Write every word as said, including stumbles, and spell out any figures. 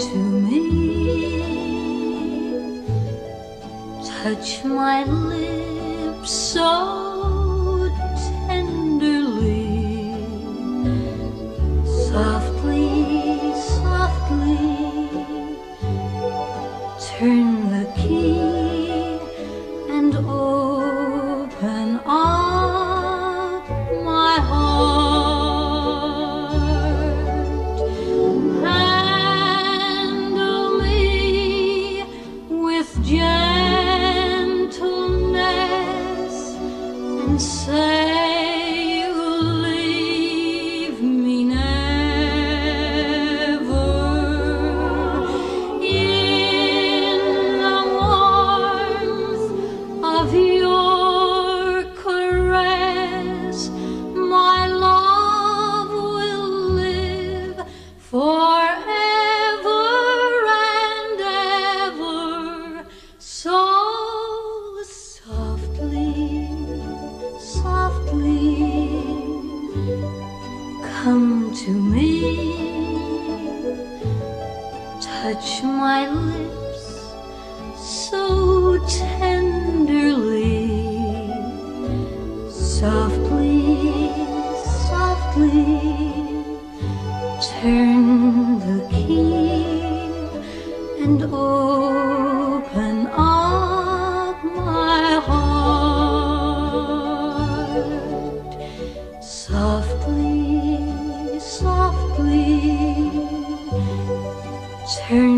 to me, touch my lips so tenderly, softly, softly, turn the key and open up my heart. Handle me with gentleness and say you'll leave me never. In the warmth of your caress, my love will live forever and ever. So softly, softly, come to me, touch my lips so tenderly, softly, softly, turn the key and open up my heart. Softly, softly, turn